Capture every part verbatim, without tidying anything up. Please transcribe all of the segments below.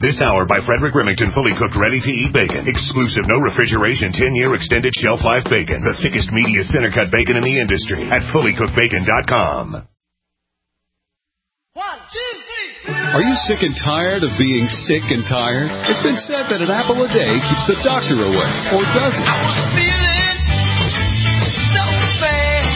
This hour by Frederick Remington, fully cooked, ready-to-eat bacon. Exclusive, no refrigeration, ten-year extended shelf life bacon. The thickest, meatiest, center-cut bacon in the industry at fully cooked bacon dot com. One, two, three. Are you sick and tired of being sick and tired? It's been said that an apple a day keeps the doctor away, or does it? I was feeling so bad.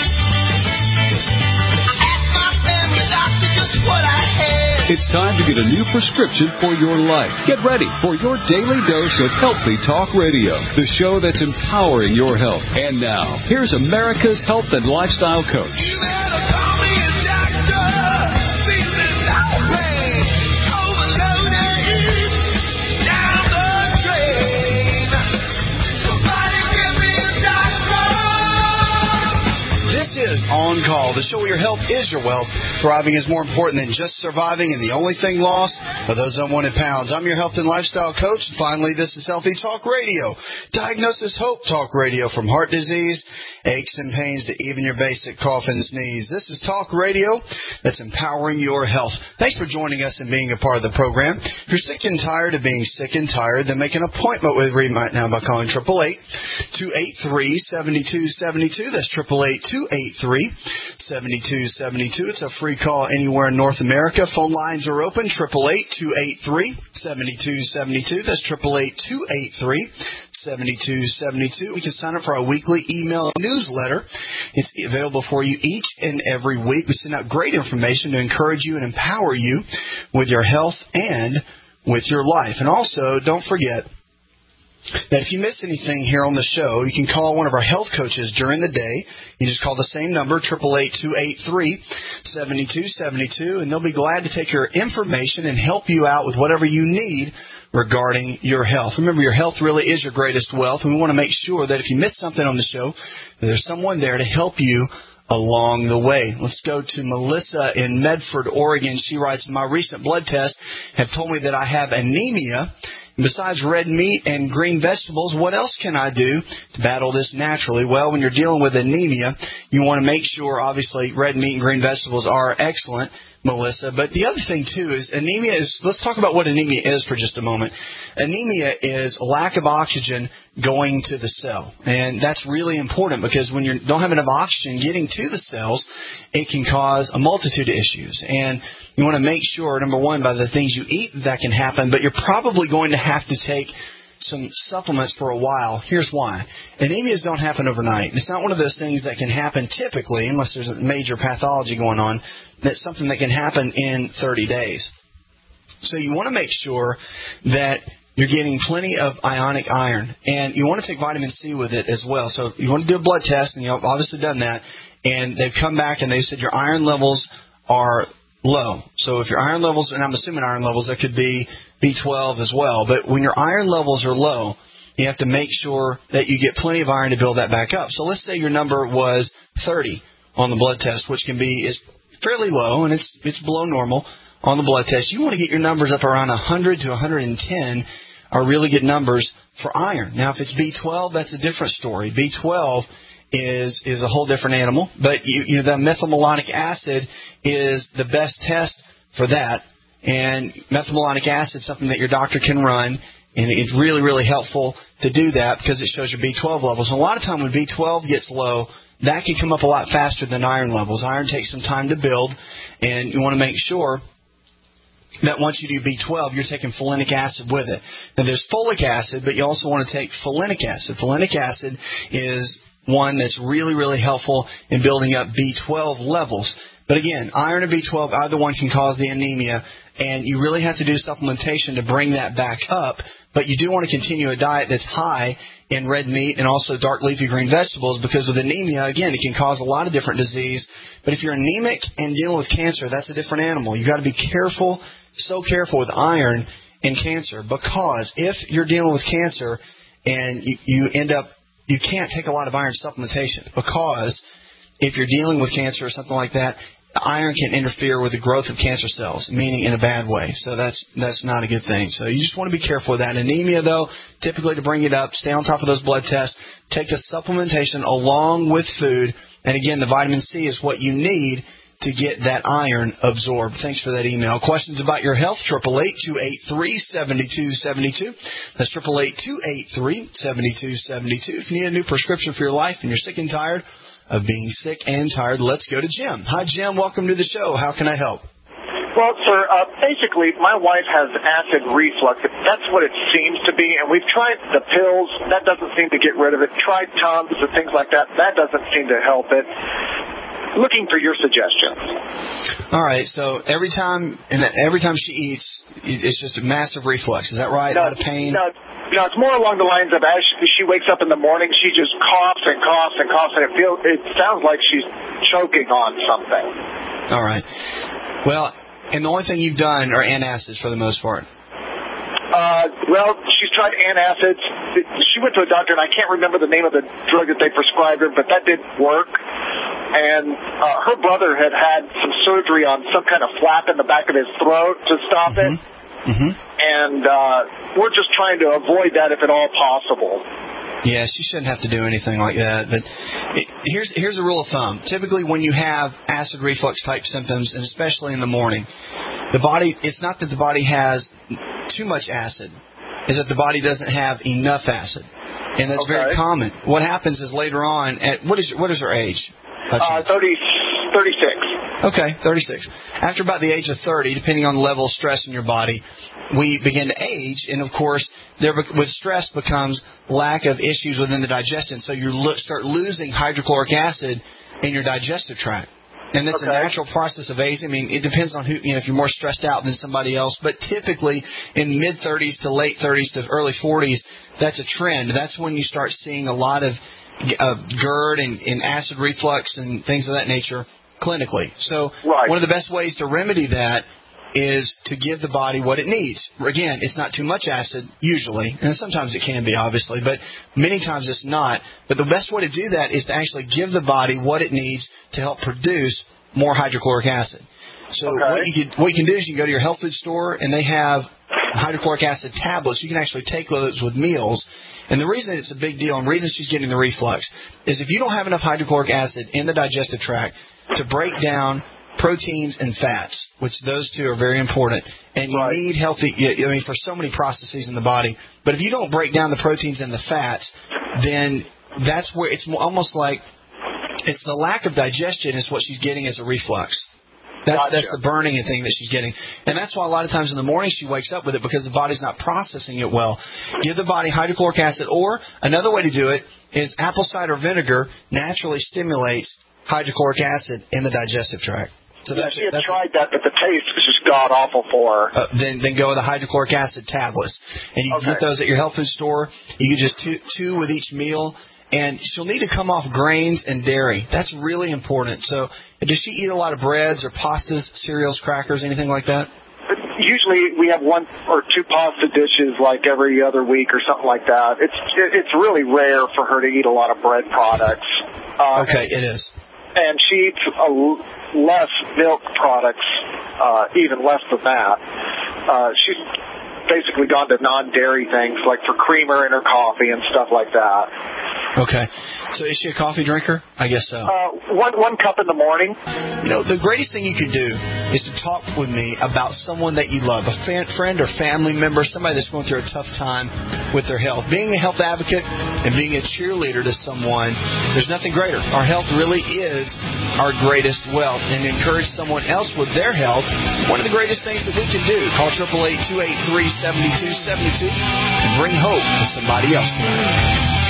I asked my family doctor just what I had. It's time to get a new prescription for your life. Get ready for your daily dose of Healthy Talk Radio, the show that's empowering your health. And now, here's America's health and lifestyle coach. You better call me a doctor. Feeling no pain. Overloaded. Down the drain. Somebody give me a doctor. This is On Call, the show where your health is your wealth. Thriving is more important than just surviving, and the only thing lost are those unwanted pounds. I'm your health and lifestyle coach. And finally, this is Healthy Talk Radio. Diagnosis Hope Talk Radio, from heart disease, aches and pains, to even your basic cough and sneeze. This is Talk Radio that's empowering your health. Thanks for joining us and being a part of the program. If you're sick and tired of being sick and tired, then make an appointment with me right now by calling eight eight eight, two eight three, seven two seven two. That's eight eight eight, two eight three, seven two seven two. It's a free call anywhere in North America. Phone lines are open, eight eight eight, two eight three, seven two seven two. That's eight eight eight, two eight three, seven two seven two. We can sign up for our weekly email newsletter. It's available for you each and every week. We send out great information to encourage you and empower you with your health and with your life. And also, don't forget that if you miss anything here on the show, you can call one of our health coaches during the day. You just call the same number, eight eight eight, two eight three, seven two seven two, and they'll be glad to take your information and help you out with whatever you need regarding your health. Remember, your health really is your greatest wealth, and we want to make sure that if you miss something on the show, that there's someone there to help you along the way. Let's go to Melissa in Medford, Oregon. She writes, my recent blood tests have told me that I have anemia. Besides red meat and green vegetables, what else can I do to battle this naturally? Well, when you're dealing with anemia, you want to make sure, obviously, red meat and green vegetables are excellent, Melissa. But the other thing, too, is anemia is, let's talk about what anemia is for just a moment. Anemia is a lack of oxygen going to the cell. And that's really important because when you don't have enough oxygen getting to the cells, it can cause a multitude of issues. And you want to make sure, number one, by the things you eat that can happen, but you're probably going to have to take some supplements for a while. Here's why. Anemias don't happen overnight. It's not one of those things that can happen typically, unless there's a major pathology going on, that's something that can happen in thirty days. So you want to make sure that you're getting plenty of ionic iron, and you want to take vitamin C with it as well. So you want to do a blood test, and you've obviously done that, and they've come back and they said your iron levels are low. So if your iron levels, and I'm assuming iron levels, that could be B twelve as well, but when your iron levels are low, you have to make sure that you get plenty of iron to build that back up. So let's say your number was thirty on the blood test, which can be is fairly low, and it's it's below normal on the blood test. You want to get your numbers up around one hundred to one hundred ten are really good numbers for iron. Now, if it's B twelve, that's a different story. B twelve is is a whole different animal, but you, you know, the methylmalonic acid is the best test for that. And methylmalonic acid is something that your doctor can run, and it's really, really helpful to do that because it shows your B twelve levels. And a lot of time when B twelve gets low, that can come up a lot faster than iron levels. Iron takes some time to build, and you want to make sure that once you do B twelve, you're taking folinic acid with it. Now, there's folic acid, but you also want to take folinic acid. Folinic acid is one that's really, really helpful in building up B twelve levels. But again, iron and B twelve, either one can cause the anemia, and you really have to do supplementation to bring that back up. But you do want to continue a diet that's high in red meat and also dark leafy green vegetables, because with anemia, again, it can cause a lot of different disease. But if you're anemic and dealing with cancer, that's a different animal. You've got to be careful, so careful with iron and cancer, because if you're dealing with cancer and you, you end up, you can't take a lot of iron supplementation, because if you're dealing with cancer or something like that, iron can interfere with the growth of cancer cells, meaning in a bad way. So that's that's not a good thing. So you just want to be careful with that. Anemia, though, typically to bring it up, stay on top of those blood tests, take the supplementation along with food. And again, the vitamin C is what you need to get that iron absorbed. Thanks for that email. Questions about your health, eight eight eight, two eight three, seven two seven two. That's eight eight eight, two eight three, seven two seven two. If you need a new prescription for your life and you're sick and tired of being sick and tired, let's go to Jim. Hi, Jim. Welcome to the show. How can I help? Well, sir, uh, basically, my wife has acid reflux. That's what it seems to be, and we've tried the pills. That doesn't seem to get rid of it. Tried Tums and things like that. That doesn't seem to help it. Looking for your suggestions. All right, so every time and every time she eats, it's just a massive reflux. Is that right? No, a lot of pain? No, no, it's more along the lines of as she, she wakes up in the morning, she just coughs and coughs and coughs, and it feels, it sounds like she's choking on something. All right. Well, and the only thing you've done are antacids for the most part. Uh, well, she's tried antacids. She went to a doctor, and I can't remember the name of the drug that they prescribed her, but that didn't work. And uh, her brother had had some surgery on some kind of flap in the back of his throat to stop mm-hmm. it. Mm-hmm. And uh, we're just trying to avoid that if at all possible. Yes, you shouldn't have to do anything like that. But it, here's here's a rule of thumb. Typically, when you have acid reflux type symptoms, and especially in the morning, the body, it's not that the body has too much acid, is that the body doesn't have enough acid. And that's okay. very common. What happens is later on, at what is what is her age? Uh, thirty, thirty-six. Okay, thirty-six. After about the age of thirty, depending on the level of stress in your body, we begin to age, and of course, there with stress becomes lack of issues within the digestion. So you lo- start losing hydrochloric acid in your digestive tract, and that's okay. a natural process of aging. I mean, it depends on who. You know, if you're more stressed out than somebody else, but typically in mid thirties to late thirties to early forties, that's a trend. That's when you start seeing a lot of uh, GERD and, and acid reflux and things of that nature clinically. So right. one of the best ways to remedy that is to give the body what it needs. Again, it's not too much acid, usually, and sometimes it can be, obviously, but many times it's not. But the best way to do that is to actually give the body what it needs to help produce more hydrochloric acid. So okay. what you can what you can do is you can go to your health food store, and they have hydrochloric acid tablets. You can actually take those with meals. And the reason it's a big deal and the reason she's getting the reflux is if you don't have enough hydrochloric acid in the digestive tract to break down proteins and fats, which those two are very important, and you right. need healthy, I mean, for so many processes in the body. But if you don't break down the proteins and the fats, then that's where it's almost like it's the lack of digestion is what she's getting as a reflux. That's, gotcha. that's the burning thing that she's getting. And that's why a lot of times in the morning she wakes up with it because the body's not processing it well. Give the body hydrochloric acid, or another way to do it is apple cider vinegar naturally stimulates hydrochloric acid in the digestive tract. So yeah, that's, she had that's, tried that, but the taste was just god-awful for her. Uh, then, then go with the hydrochloric acid tablets. And you can okay. get those at your health food store. You can just two, two with each meal. And she'll need to come off grains and dairy. That's really important. So does she eat a lot of breads or pastas, cereals, crackers, anything like that? Usually we have one or two pasta dishes like every other week or something like that. It's it's really rare for her to eat a lot of bread products. Uh, okay, it is. And she eats a l- less milk products, uh, even less than that. Uh, she's basically gone to non-dairy things like for creamer in her coffee and stuff like that. Okay. So is she a coffee drinker? I guess so. Uh, one one cup in the morning. You know, the greatest thing you could do is to talk with me about someone that you love, a fan, friend or family member, somebody that's going through a tough time with their health. Being a health advocate and being a cheerleader to someone, there's nothing greater. Our health really is our greatest wealth. And to encourage someone else with their health, one of the greatest things that we can do. Call eight eight eight, two eight three, seven two seven two and bring hope to somebody else tonight.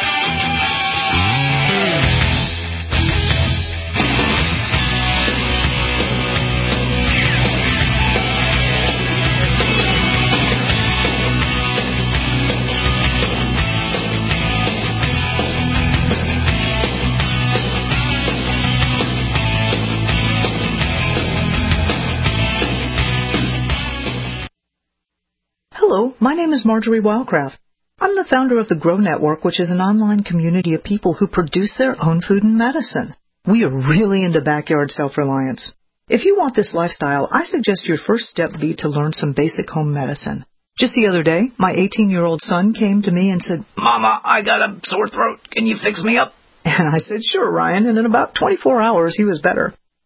Hello, my name is Marjorie Wildcraft. I'm the founder of the Grow Network, which is an online community of people who produce their own food and medicine. We are really into backyard self-reliance. If you want this lifestyle, I suggest your first step be to learn some basic home medicine. Just the other day, my eighteen-year-old son came to me and said, "Mama, I got a sore throat. Can you fix me up?" And I said, "Sure, Ryan." And in about twenty-four hours, he was better.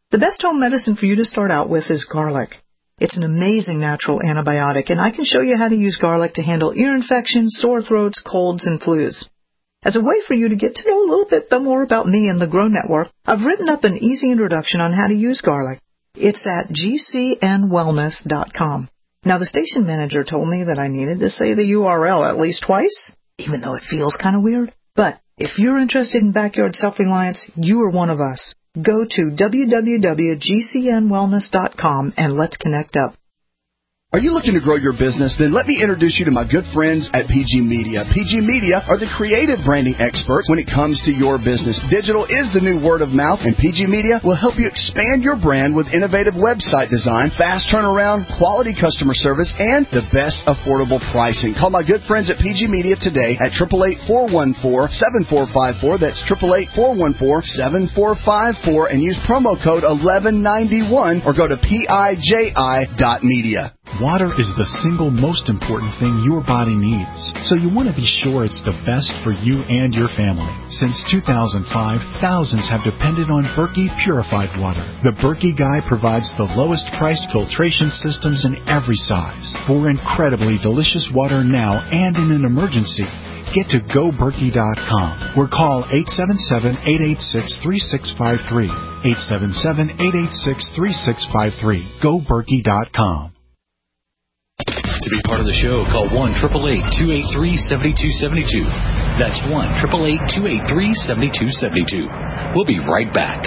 The best home medicine for you to start out with is garlic. It's an amazing natural antibiotic, and I can show you how to use garlic to handle ear infections, sore throats, colds, and flus. As a way for you to get to know a little bit more about me and the Grow Network, I've written up an easy introduction on how to use garlic. It's at g c n wellness dot com. Now, the station manager told me that I needed to say the U R L at least twice, even though it feels kind of weird. But if you're interested in backyard self-reliance, you are one of us. Go to w w w dot g c n wellness dot com and let's connect up. Are you looking to grow your business? Then let me introduce you to my good friends at P G Media. P G Media are the creative branding experts when it comes to your business. Digital is the new word of mouth, and P G Media will help you expand your brand with innovative website design, fast turnaround, quality customer service, and the best affordable pricing. Call my good friends at P G Media today at eight eight eight, four one four, seven four five four. That's eight eight eight, four one four, seven four five four, and use promo code eleven ninety-one or go to P I J I dot media. Water is the single most important thing your body needs, so you want to be sure it's the best for you and your family. Since two thousand five, thousands have depended on Berkey purified water. The Berkey Guy provides the lowest priced filtration systems in every size for incredibly delicious water now and in an emergency. Get to go berkey dot com or call eight seven seven, eight eight six, three six five three. eight seven seven, eight eight six, three six five three. go berkey dot com. To be part of the show, call one eight eight eight, two eight three, seven two seven two. That's one eight eight eight, two eight three, seven two seven two. We'll be right back.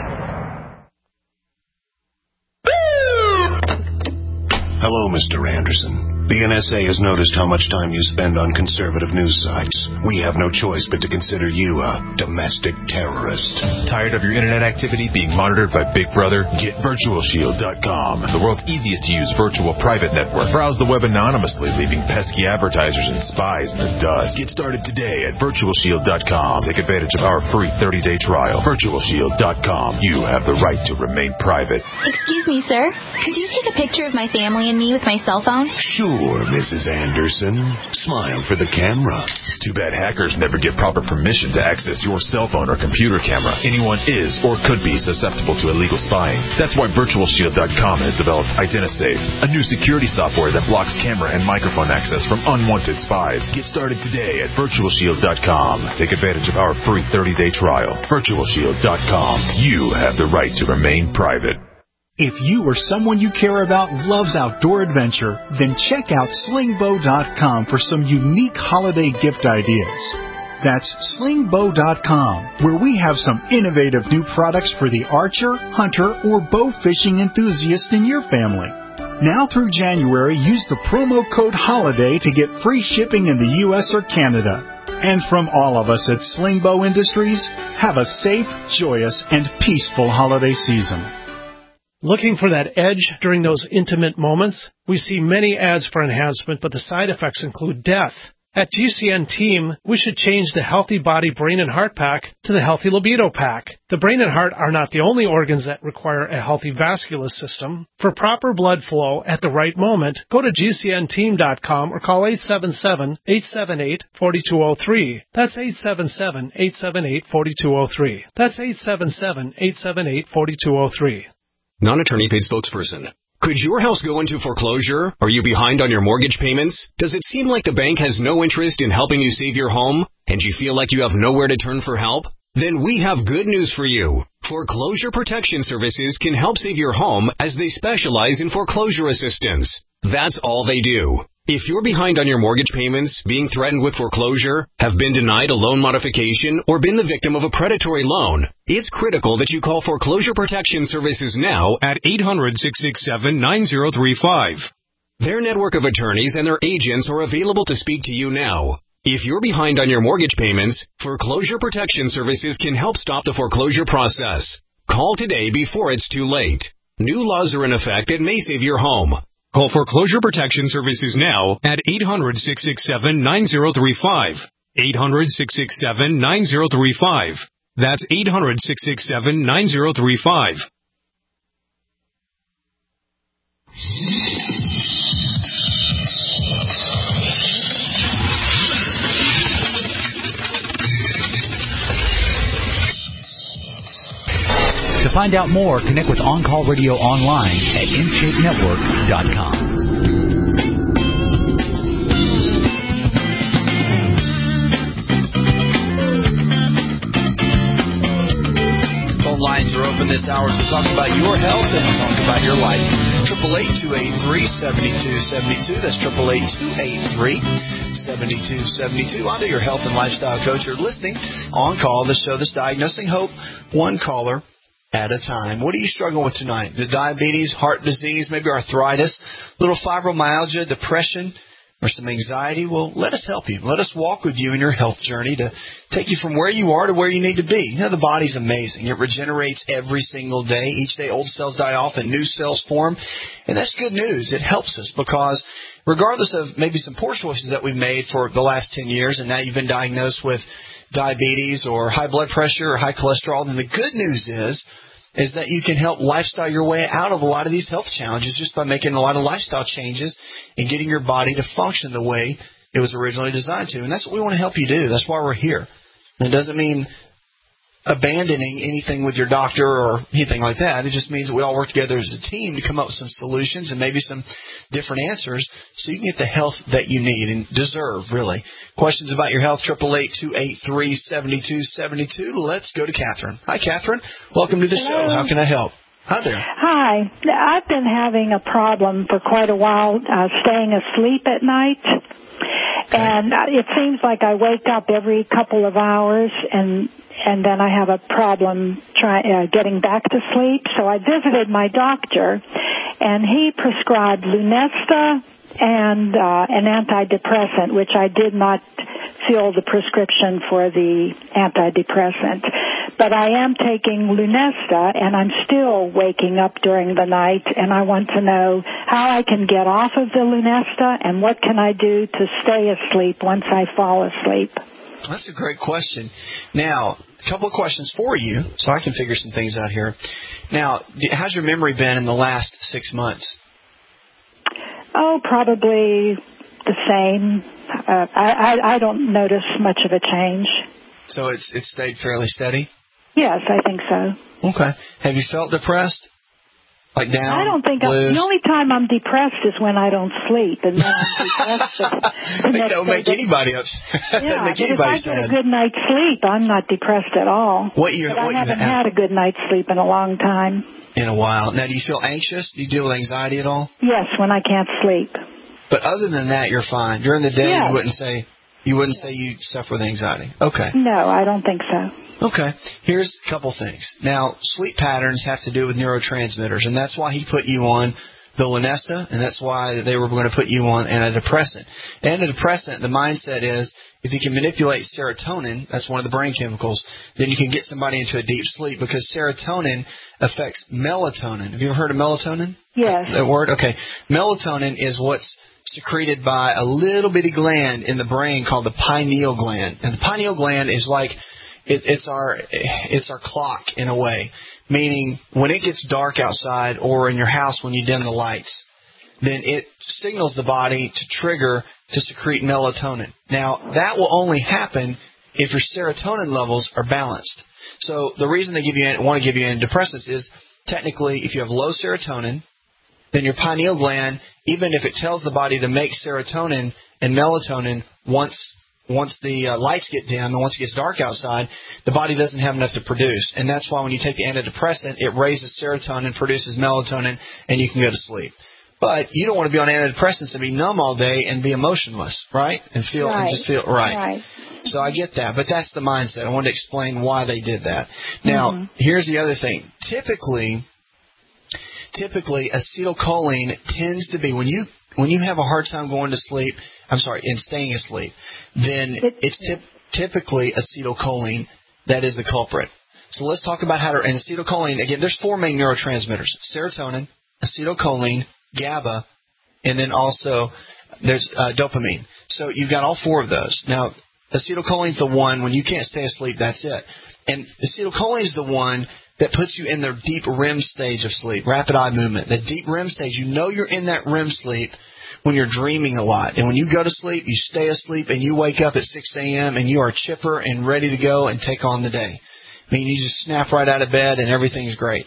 Hello, Mister Anderson. The N S A has noticed how much time you spend on conservative news sites. We have no choice but to consider you a domestic terrorist. Tired of your internet activity being monitored by Big Brother? Get virtual shield dot com, the world's easiest to use virtual private network. Browse the web anonymously, leaving pesky advertisers and spies in the dust. Get started today at virtual shield dot com. Take advantage of our free thirty-day trial. virtual shield dot com. You have the right to remain private. Excuse me, sir. Could you take a picture of my family and me with my cell phone? Sure, Missus Anderson. Smile for the camera. Too bad hackers never get proper permission to access your cell phone or computer camera. Anyone is or could be susceptible to illegal spying. That's why virtual shield dot com has developed IdentiSafe, a new security software that blocks camera and microphone access from unwanted spies. Get started today at virtual shield dot com. Take advantage of our free thirty-day trial. virtual shield dot com. You have the right to remain private. If you or someone you care about loves outdoor adventure, then check out sling bow dot com for some unique holiday gift ideas. That's sling bow dot com, where we have some innovative new products for the archer, hunter, or bow fishing enthusiast in your family. Now through January, use the promo code HOLIDAY to get free shipping in the U S or Canada. And from all of us at Sling Bow Industries, have a safe, joyous, and peaceful holiday season. Looking for that edge during those intimate moments? We see many ads for enhancement, but the side effects include death. At G C N Team, we should change the Healthy Body, Brain, and Heart Pack to the Healthy Libido Pack. The brain and heart are not the only organs that require a healthy vascular system. For proper blood flow at the right moment, go to G C N team dot com or call eight seven seven, eight seven eight, four two zero three. That's eight seven seven, eight seven eight, four two zero three. That's eight seven seven, eight seven eight, four two zero three. Non-attorney paid spokesperson. Could your house go into foreclosure? Are you behind on your mortgage payments? Does it seem like the bank has no interest in helping you save your home? And you feel like you have nowhere to turn for help? Then we have good news for you. Foreclosure Protection Services can help save your home as they specialize in foreclosure assistance. That's all they do. If you're behind on your mortgage payments, being threatened with foreclosure, have been denied a loan modification, or been the victim of a predatory loan, it's critical that you call Foreclosure Protection Services now at eight hundred, six six seven, nine zero three five. Their network of attorneys and their agents are available to speak to you now. If you're behind on your mortgage payments, Foreclosure Protection Services can help stop the foreclosure process. Call today before it's too late. New laws are in effect that may save your home. Call Foreclosure Protection Services now at eight hundred, six six seven, nine zero three five. eight hundred, six six seven, nine zero three five. That's eight hundred, six six seven, nine zero three five. To To find out more, connect with On Call Radio online at in shape network dot com. Lines are open this hour, so talk about your health and talk about your life. Triple eight two eight three seventy two seventy two. That's triple eight two eight three seventy two seventy two. On to your health and lifestyle coach. You're listening On Call, the show that's diagnosing hope, one caller at a time. What are you struggling with tonight? The diabetes, heart disease, maybe arthritis, little fibromyalgia, depression, or some anxiety? Well, let us help you. Let us walk with you in your health journey to take you from where you are to where you need to be. You know, the body's amazing. It regenerates every single day. Each day old cells die off and new cells form. And that's good news. It helps us because regardless of maybe some poor choices that we've made for the last ten years, and now you've been diagnosed with diabetes or high blood pressure or high cholesterol, then the good news is is that you can help lifestyle your way out of a lot of these health challenges just by making a lot of lifestyle changes and getting your body to function the way it was originally designed to. And that's what we want to help you do. That's why we're here. And it doesn't mean abandoning anything with your doctor or anything like that. It just means that we all work together as a team to come up with some solutions and maybe some different answers so you can get the health that you need and deserve, really. Questions about your health, triple eight two eight three seven two seven two. Let's go to Catherine. Hi, Catherine. Welcome to the Hello. show. How can I help? Hi there. Hi. I've been having a problem for quite a while uh, staying asleep at night. Okay. And it seems like I wake up every couple of hours and and then I have a problem try, uh, getting back to sleep. So I visited my doctor, and he prescribed Lunesta and uh, an antidepressant, which I did not fill the prescription for the antidepressant. But I am taking Lunesta, and I'm still waking up during the night, and I want to know how I can get off of the Lunesta and what can I do to stay asleep once I fall asleep. That's a great question. Now, a couple of questions for you, so I can figure some things out here. Now, how's your memory been in the last six months? Oh, probably the same. Uh, I, I, I don't notice much of a change. So it's it's stayed fairly steady? Yes, I think so. Okay. Have you felt depressed? Like down? I don't think I'm, the only time I'm depressed is when I don't sleep, and then I'm depressed. The, the I think that would make anybody upset. Yeah, make but anybody if I get sad. a good night's sleep, I'm not depressed at all. What year? But what I haven't you have? had a good night's sleep in a long time. In a while. Now, do you feel anxious? Do you deal with anxiety at all? Yes, when I can't sleep. But other than that, you're fine. During the day, Yes. you wouldn't say you wouldn't say you suffer with anxiety. Okay. No, I don't think so. Okay. Here's a couple things. Now, sleep patterns have to do with neurotransmitters, and that's why he put you on the Lunesta, and that's why they were going to put you on antidepressant. Antidepressant, the mindset is if you can manipulate serotonin, that's one of the brain chemicals, then you can get somebody into a deep sleep because serotonin affects melatonin. Have you ever heard of melatonin? Yes. That word? Okay. Melatonin is what's secreted by a little bitty gland in the brain called the pineal gland. And the pineal gland is like, it, it's our it's our clock in a way, meaning when it gets dark outside or in your house when you dim the lights, then it signals the body to trigger to secrete melatonin. Now, that will only happen if your serotonin levels are balanced. So the reason they give you want to give you antidepressants is technically if you have low serotonin, then your pineal gland, even if it tells the body to make serotonin and melatonin once once the uh, lights get dim and once it gets dark outside, the body doesn't have enough to produce. And that's why when you take the antidepressant, it raises serotonin, produces melatonin, and you can go to sleep. But you don't want to be on antidepressants and be numb all day and be emotionless, right? And feel Right. and just feel right. Right. So I get that, but that's the mindset. I wanted to explain why they did that. Now, Mhm. here's the other thing. Typically, typically acetylcholine tends to be when you when you have a hard time going to sleep. I'm sorry, in staying asleep, then it's typ- typically acetylcholine that is the culprit. So let's talk about how to. And acetylcholine again. There's four main neurotransmitters: serotonin, acetylcholine, GABA, and then also there's uh, dopamine. So you've got all four of those. Now, acetylcholine's the one when you can't stay asleep. That's it. And acetylcholine is the one that puts you in the deep R E M stage of sleep, rapid eye movement. The deep R E M stage, you know you're in that R E M sleep when you're dreaming a lot. And when you go to sleep, you stay asleep, and you wake up at six a.m. and you are chipper and ready to go and take on the day. I mean, you just snap right out of bed and everything's great.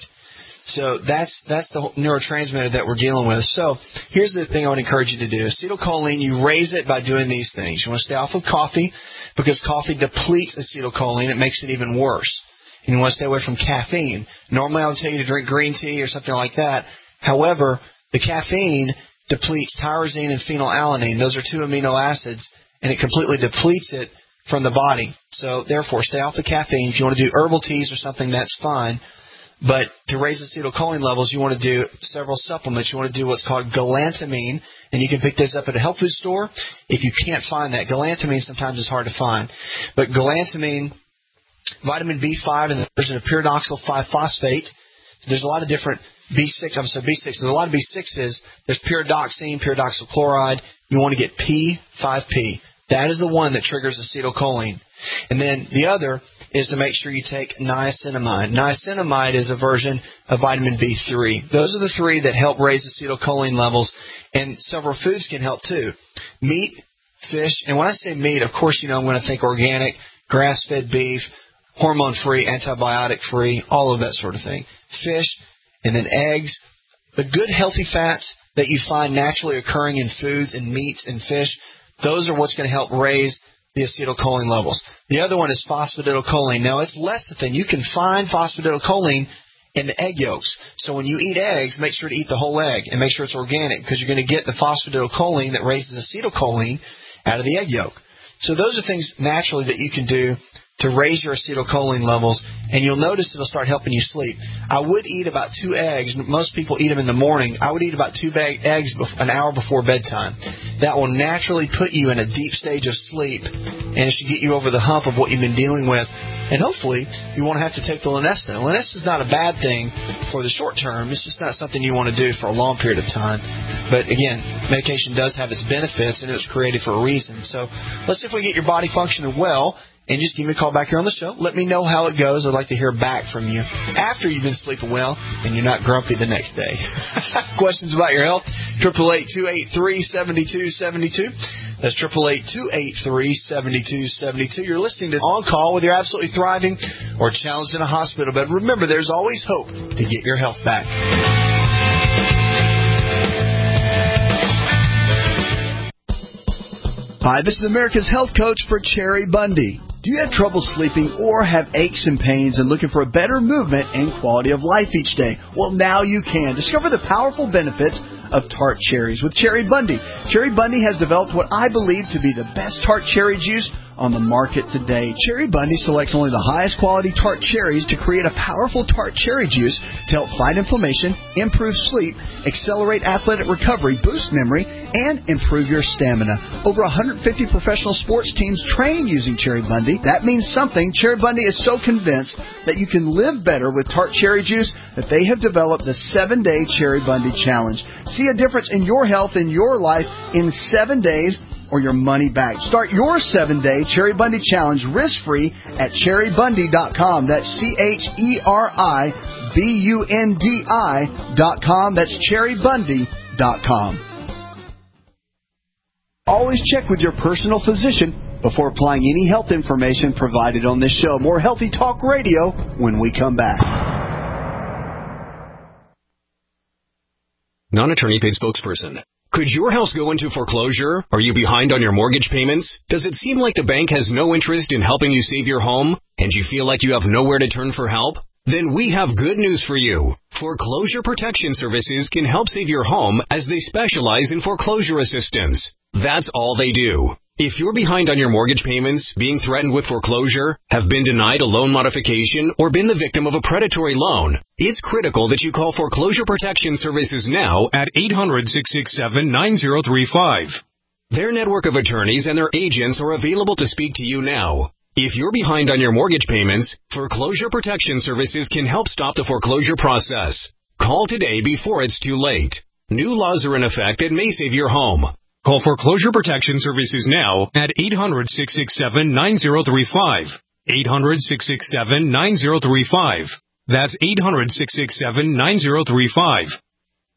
So that's that's the neurotransmitter that we're dealing with. So here's the thing I would encourage you to do. Acetylcholine, you raise it by doing these things. You want to stay off of coffee because coffee depletes acetylcholine. It makes it even worse. And you want to stay away from caffeine. Normally I would tell you to drink green tea or something like that. However, the caffeine depletes tyrosine and phenylalanine. Those are two amino acids, and it completely depletes it from the body. So therefore, stay off the caffeine. If you want to do herbal teas or something, that's fine. But to raise acetylcholine levels, you want to do several supplements. You want to do what's called galantamine, and you can pick this up at a health food store. If you can't find that, galantamine sometimes is hard to find. But galantamine, vitamin B five, and there's a pyridoxal five phosphate. So there's a lot of different B six, I'm sorry, B six. There's a lot of B sixes. There's pyridoxine, pyridoxal chloride. You want to get P five P. That is the one that triggers acetylcholine. And then the other is to make sure you take niacinamide. Niacinamide is a version of vitamin B three. Those are the three that help raise acetylcholine levels, and several foods can help too. Meat, fish, and when I say meat, of course, you know, I'm going to think organic, grass-fed beef, hormone-free, antibiotic-free, all of that sort of thing. Fish, and then eggs. The good healthy fats that you find naturally occurring in foods and meats and fish, those are what's going to help raise the acetylcholine levels. The other one is phosphatidylcholine. Now, it's lecithin. You can find phosphatidylcholine in the egg yolks. So when you eat eggs, make sure to eat the whole egg and make sure it's organic because you're going to get the phosphatidylcholine that raises acetylcholine out of the egg yolk. So those are things naturally that you can do to raise your acetylcholine levels, and you'll notice it'll start helping you sleep. I would eat about two eggs. Most people eat them in the morning. I would eat about two bag- eggs an hour before bedtime. That will naturally put you in a deep stage of sleep, and it should get you over the hump of what you've been dealing with. And hopefully, you won't have to take the Lunesta. Lunesta is not a bad thing for the short term. It's just not something you want to do for a long period of time. But again, medication does have its benefits, and it was created for a reason. So let's see if we get your body functioning well. And just give me a call back here on the show. Let me know how it goes. I'd like to hear back from you after you've been sleeping well and you're not grumpy the next day. Questions about your health? eight eight eight, two eight three, seven two seven two. That's eight eight eight, two eight three, seven two seven two. You're listening to On Call, whether you're absolutely thriving or challenged in a hospital bed. Remember, there's always hope to get your health back. Hi, this is America's Health Coach for Cherry Bundy. Do you have trouble sleeping or have aches and pains and looking for a better movement and quality of life each day? Well, now you can. Discover the powerful benefits of tart cherries with Cherry Bundy. Cherry Bundy has developed what I believe to be the best tart cherry juice on the market today. Cherry Bundy selects only the highest quality tart cherries to create a powerful tart cherry juice to help fight inflammation, improve sleep, accelerate athletic recovery, boost memory, and improve your stamina. Over one hundred fifty professional sports teams train using Cherry Bundy. That means something. Cherry Bundy is so convinced that you can live better with tart cherry juice that they have developed the seven-day Cherry Bundy Challenge. See a difference in your health and your life in seven days or your money back. Start your seven-day Cherry Bundy Challenge risk-free at cherry bundy dot com. That's C H E R I B U N D I dot com. That's cherry bundy dot com. Always check with your personal physician before applying any health information provided on this show. More Healthy Talk Radio when we come back. Non-attorney paid spokesperson. Could your house go into foreclosure? Are you behind on your mortgage payments? Does it seem like the bank has no interest in helping you save your home, and you feel like you have nowhere to turn for help? Then we have good news for you. Foreclosure Protection Services can help save your home as they specialize in foreclosure assistance. That's all they do. If you're behind on your mortgage payments, being threatened with foreclosure, have been denied a loan modification, or been the victim of a predatory loan, it's critical that you call Foreclosure Protection Services now at eight hundred, six six seven, nine zero three five. Their network of attorneys and their agents are available to speak to you now. If you're behind on your mortgage payments, Foreclosure Protection Services can help stop the foreclosure process. Call today before it's too late. New laws are in effect that may save your home. Call Foreclosure Protection Services now at eight hundred, six six seven, nine zero three five. eight hundred, six six seven, nine zero three five. That's eight hundred, six six seven, nine zero three five.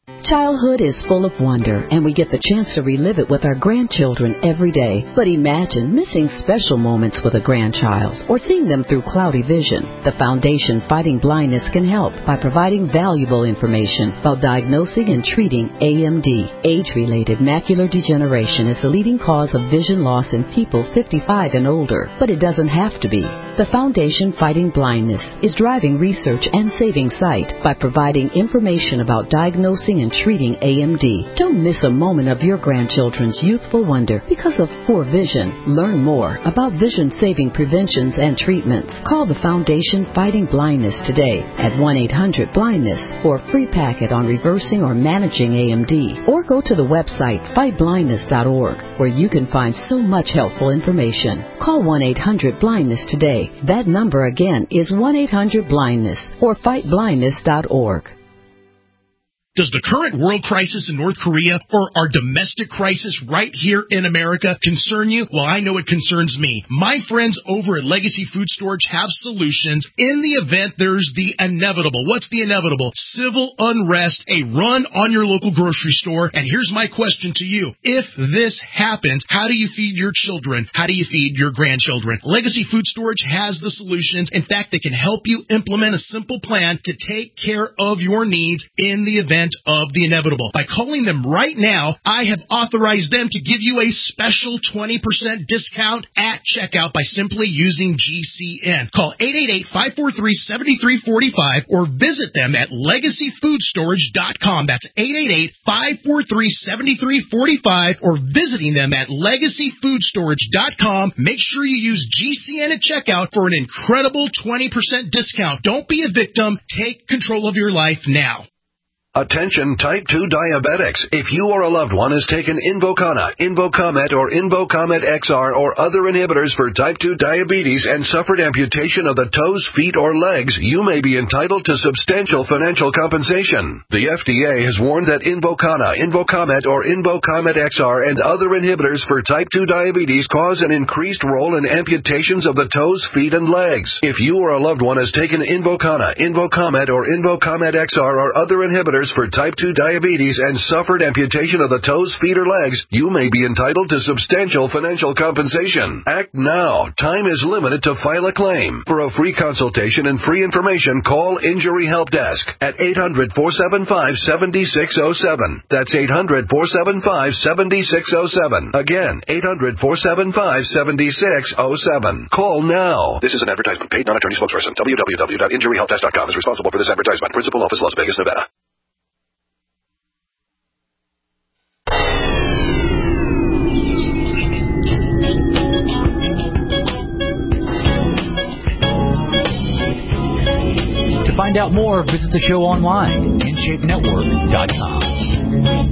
Childhood is full of wonder, and we get the chance to relive it with our grandchildren every day. But imagine missing special moments with a grandchild or seeing them through cloudy vision. The Foundation Fighting Blindness can help by providing valuable information about diagnosing and treating A M D. Age-related macular degeneration is the leading cause of vision loss in people fifty-five and older, but it doesn't have to be. The Foundation Fighting Blindness is driving research and saving sight by providing information about diagnosing and treating A M D. Don't miss a moment of your grandchildren's youthful wonder because of poor vision. Learn more about vision-saving preventions and treatments. Call the Foundation Fighting Blindness today at one eight hundred blindness for a free packet on reversing or managing A M D. Or go to the website fight blindness dot org where you can find so much helpful information. Call one eight hundred blindness today. That number again is one eight hundred blindness or fight blindness dot org. Does the current world crisis in North Korea or our domestic crisis right here in America concern you? Well, I know it concerns me. My friends over at Legacy Food Storage have solutions in the event there's the inevitable. What's the inevitable? Civil unrest, a run on your local grocery store. And here's my question to you. If this happens, how do you feed your children? How do you feed your grandchildren? Legacy Food Storage has the solutions. In fact, they can help you implement a simple plan to take care of your needs in the event of the inevitable. By calling them right now, I have authorized them to give you a special twenty percent discount at checkout by simply using G C N. Call eight eight eight, five four three, seven three four five or visit them at legacy food storage dot com. That's eight eight eight, five four three, seven three four five or visiting them at legacy food storage dot com. Make sure you use G C N at checkout for an incredible twenty percent discount. Don't be a victim. Take control of your life now. Attention type two diabetics. If you or a loved one has taken Invokana, Invokamet, or Invokamet X R or other inhibitors for type two diabetes and suffered amputation of the toes, feet, or legs, you may be entitled to substantial financial compensation. The F D A has warned that Invokana, Invokamet, or Invokamet X R and other inhibitors for type two diabetes cause an increased role in amputations of the toes, feet, and legs. If you or a loved one has taken Invokana, Invokamet, or Invokamet X R or other inhibitors for type two diabetes and suffered amputation of the toes, feet, or legs, you may be entitled to substantial financial compensation. Act now. Time is limited to file a claim. For a free consultation and free information, call Injury Help Desk at eight hundred, four seven five, seven six zero seven. That's eight hundred, four seven five, seven six zero seven. Again, eight hundred, four seven five, seven six zero seven. Call now. This is an advertisement paid non-attorney spokesperson. w w w dot injury help desk dot com is responsible for this advertisement. Principal office, Las Vegas, Nevada. To find out more, visit the show online, in shape network dot com.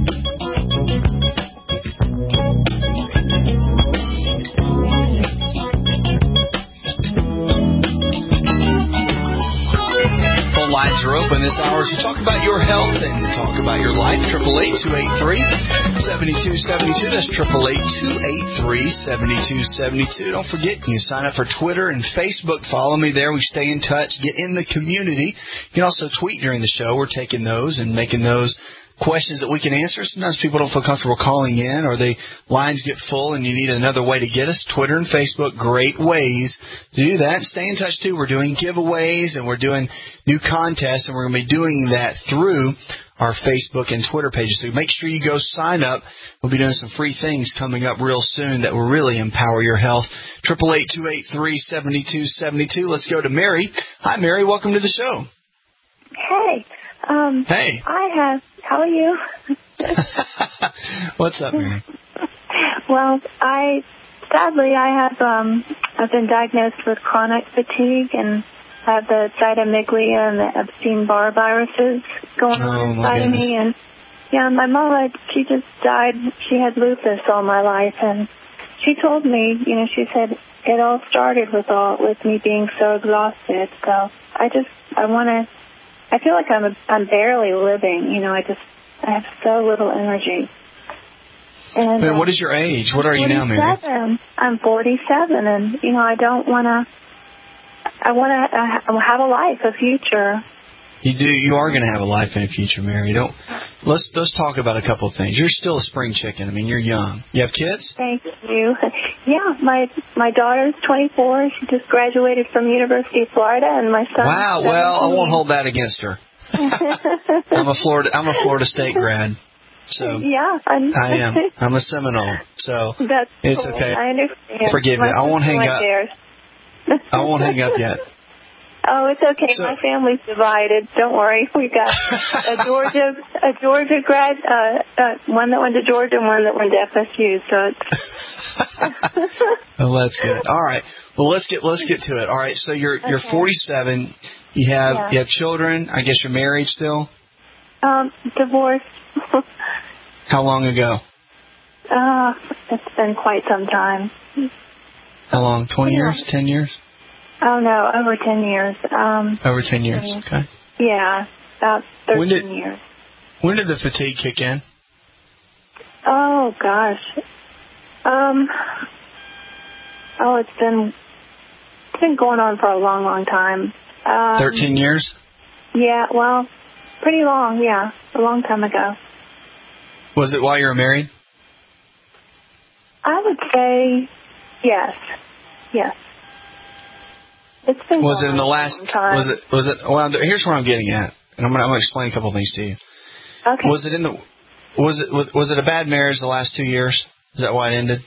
Lines are open this hour as we talk about your health and talk about your life. Triple eight two eight three seventy two seventy two. That's triple eight two eight three seventy two seventy two. Don't forget, you sign up for Twitter and Facebook. Follow me there. We stay in touch. Get in the community. You can also tweet during the show. We're taking those and making those questions that we can answer. Sometimes people don't feel comfortable calling in, or the lines get full and you need another way to get us. Twitter and Facebook, great ways to do that. Stay in touch, too. We're doing giveaways and we're doing new contests, and we're going to be doing that through our Facebook and Twitter pages. So make sure you go sign up. We'll be doing some free things coming up real soon that will really empower your health. triple eight, two eight three, seven two seven two. Let's go to Mary. Hi, Mary. Welcome to the show. Hey. Um, hey. I have, how are you? What's up, Mary? Well, I, sadly, I have, um, I've been diagnosed with chronic fatigue and I have the cytomeglia and the Epstein-Barr viruses going oh, on inside of me. And, yeah, my mama, she just died. She had lupus all my life. And she told me, you know, she said it all started with all, with me being so exhausted. So I just, I want to, I feel like I'm I'm barely living. You know, I just I have so little energy. And Man, what is your age? What are you now, Mary? I'm forty-seven, and you know I don't want to. I want to uh, have a life, a future, You do. You are going to have a life in the future, Mary. Don't. Let's let's talk about a couple of things. You're still a spring chicken. I mean, you're young. You have kids? Thank you. Yeah, my my daughter's twenty-four. She just graduated from University of Florida, and my son. Wow. Well, I won't hold that against her. I'm a Florida. I'm a Florida State grad. So yeah, I'm, I am. I'm a Seminole. So that's it's cool. okay. I understand. Forgive me. My I won't hang went up. There. I won't hang up yet. Oh, it's okay. So, my family's divided. Don't worry. We got a Georgia, a Georgia grad, uh, uh, one that went to Georgia and one that went to F S U. So it's. Well, that's good. All right. Well, let's get let's get to it. All right. So you're Okay. you're forty-seven. You have Yeah. you have children. I guess you're married still. Um, divorced. How long ago? Uh, it's been quite some time. How long? Twenty Yeah. years? Ten years? Oh no, over ten years. Um, Over ten years. Okay. yeah, about thirteen When did- years. When did the fatigue kick in? Oh gosh. Um. Oh, it's been it's been going on for a long, long time. Um, Thirteen years. Yeah, well, pretty long. Yeah, a long time ago. Was it while you were married? I would say yes, yes. It's been Was it going in the on last? for a long time. Was it? Was it? Well, there- here's where I'm getting at, and I'm gonna, I'm gonna explain a couple of things to you. Okay. Was it in the? Was it? Was, was it a bad marriage the last two years? Is that why it ended?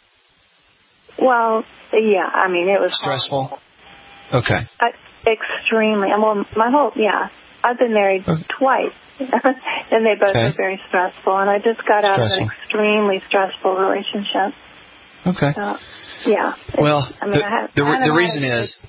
Well, yeah. I mean, it was Stressful. horrible. Okay. I, extremely. Well, my whole yeah. I've been married twice, and they both Okay. were very stressful. And I just got out of Stressful. an extremely stressful relationship. Okay. So, yeah. Well, I mean, the, I have, the, I re- haven't the had reason a- is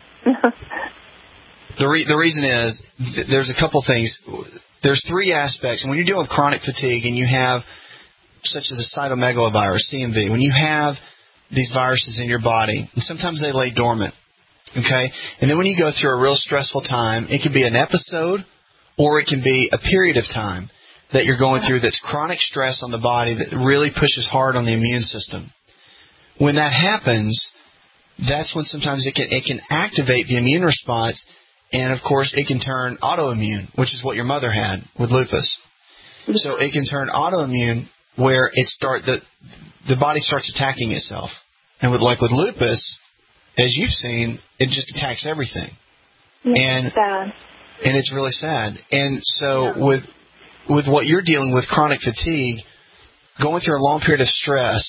the re- the reason is th- there's a couple things. There's three aspects, and when you're dealing with chronic fatigue, and you have such as the cytomegalovirus (C M V), when you have these viruses in your body, and sometimes they lay dormant. Okay, and then when you go through a real stressful time, it can be an episode, or it can be a period of time that you're going through that's chronic stress on the body that really pushes hard on the immune system. When that happens, that's when sometimes it can it can activate the immune response, and of course it can turn autoimmune, which is what your mother had with lupus. So it can turn autoimmune where it start the the body starts attacking itself, and with like with lupus, as you've seen, it just attacks everything, Yeah, and it's sad. and it's really sad. And so with with what you're dealing with, chronic fatigue, going through a long period of stress,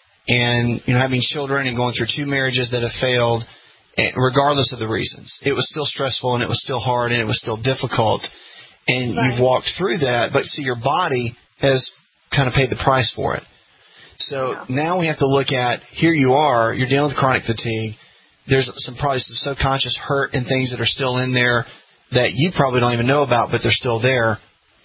and you know having children and going through two marriages that have failed, and regardless of the reasons, it was still stressful and it was still hard and it was still difficult, and Right. you've walked through that. But see, your body has kind of paid the price for it. So Yeah. now we have to look at, here you are, you're dealing with chronic fatigue. There's some probably some subconscious hurt and things that are still in there that you probably don't even know about, but they're still there.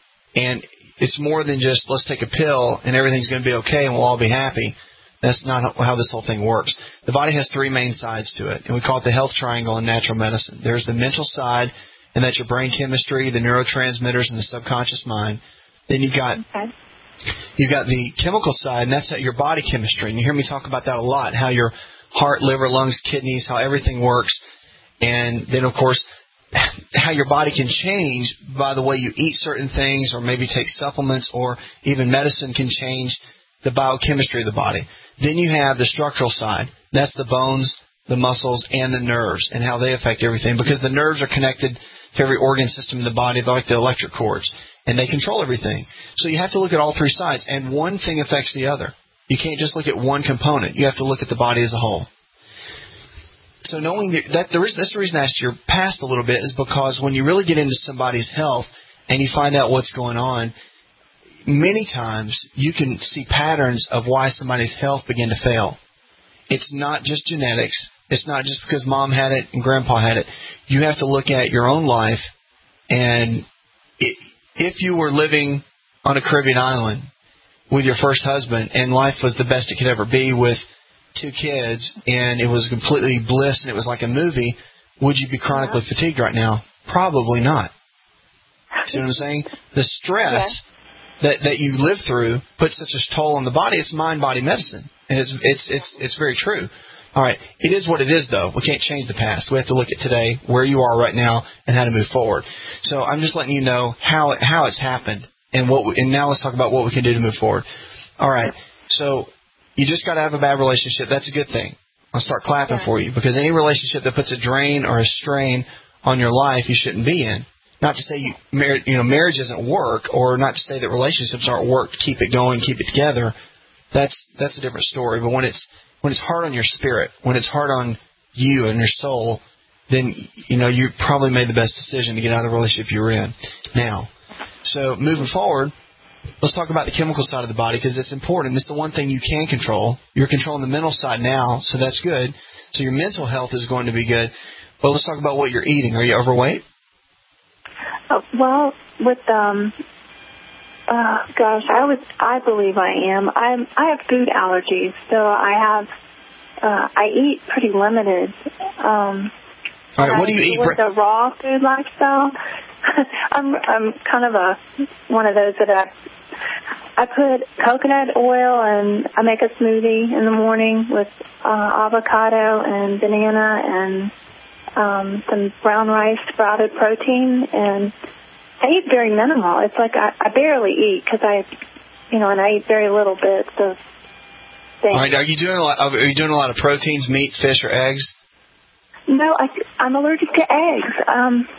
And it's more than just, let's take a pill and everything's going to be okay and we'll all be happy. That's not how this whole thing works. The body has three main sides to it, and we call it the health triangle in natural medicine. There's the mental side, and that's your brain chemistry, the neurotransmitters, and the subconscious mind. Then you got Okay. you got the chemical side, and that's your body chemistry. And you hear me talk about that a lot, how your heart, liver, lungs, kidneys, how everything works. And then, of course, how your body can change by the way you eat certain things, or maybe take supplements, or even medicine can change the biochemistry of the body. Then you have the structural side. That's the bones, the muscles, and the nerves, and how they affect everything. Because the nerves are connected to every organ system in the body. They're like the electric cords, and they control everything. So you have to look at all three sides, and one thing affects the other. You can't just look at one component. You have to look at the body as a whole. So knowing that, the reason, that's the reason I asked your past a little bit, is because when you really get into somebody's health and you find out what's going on, many times you can see patterns of why somebody's health began to fail. It's not just genetics. It's not just because mom had it and grandpa had it. You have to look at your own life, and it, if you were living on a Caribbean island with your first husband and life was the best it could ever be with two kids and it was completely bliss and it was like a movie, would you be chronically yeah. fatigued right now? Probably not. See what I'm saying? The stress yeah. that, that you live through puts such a toll on the body. It's mind-body medicine, and it's it's it's it's very true. All right. It is what it is, though. We can't change the past. We have to look at today, where you are right now, and how to move forward. So I'm just letting you know how it, how it's happened, and what. We, and now let's talk about what we can do to move forward. All right. So you just got to have a bad relationship. That's a good thing. I'll start clapping yeah. for you, because any relationship that puts a drain or a strain on your life, you shouldn't be in. Not to say you, mar- you know marriage doesn't work, or not to say that relationships aren't work. Keep it going, keep it together. That's that's a different story. But when it's when it's hard on your spirit, when it's hard on you and your soul, then you know you probably made the best decision to get out of the relationship you were in. Now, so moving forward, let's talk about the chemical side of the body, because it's important. It's the one thing you can control. You're controlling the mental side now, so that's good. So your mental health is going to be good. But let's talk about what you're eating. Are you overweight? Uh, well, with um, uh, gosh, I would, I believe I am. I'm, I have food allergies, so I have, uh, I eat pretty limited. Um, All right, what do you eat? With the raw food lifestyle, I'm, I'm kind of a one of those that I, I put coconut oil and I make a smoothie in the morning with uh, avocado and banana and Um, some brown rice, sprouted protein, and I eat very minimal. It's like I, I barely eat because I, you know, and I eat very little bits of things. All right, are you doing a lot? Are you doing a lot of proteins, meat, fish, or eggs? No, I, I'm allergic to eggs, um,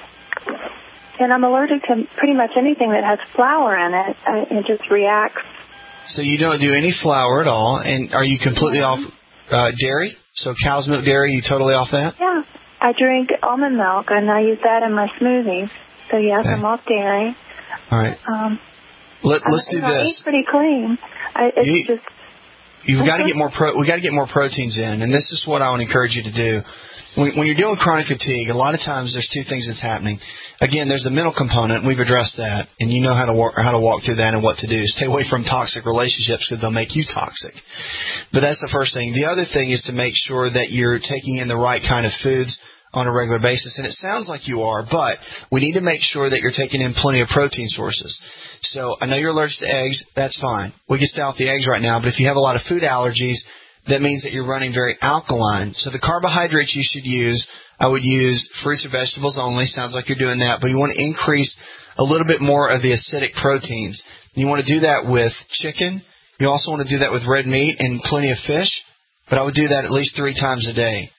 and I'm allergic to pretty much anything that has flour in it. I, it just reacts. So you don't do any flour at all, and are you completely mm-hmm. off uh, dairy? So cow's milk dairy, you totally off that? Yeah. I drink almond milk, and I use that in my smoothies. So, yes, okay. I'm off dairy. All right. Um, Let, let's I, do you know, this. I eat pretty clean. I, it's you, just you've got to get more pro. We got to get more proteins in, and this is what I would encourage you to do. When, when you're dealing with chronic fatigue, a lot of times there's two things that's happening. Again, there's the mental component. We've addressed that, and you know how to work, how to walk through that and what to do. Stay away from toxic relationships because they'll make you toxic. But that's the first thing. The other thing is to make sure that you're taking in the right kind of foods on a regular basis, and it sounds like you are, but we need to make sure that you're taking in plenty of protein sources. So I know you're allergic to eggs. That's fine. We can stay off the eggs right now, but if you have a lot of food allergies, that means that you're running very alkaline. So the carbohydrates you should use, I would use fruits or vegetables only. Sounds like you're doing that, but you want to increase a little bit more of the acidic proteins. You want to do that with chicken. You also want to do that with red meat and plenty of fish, but I would do that at least three times a day.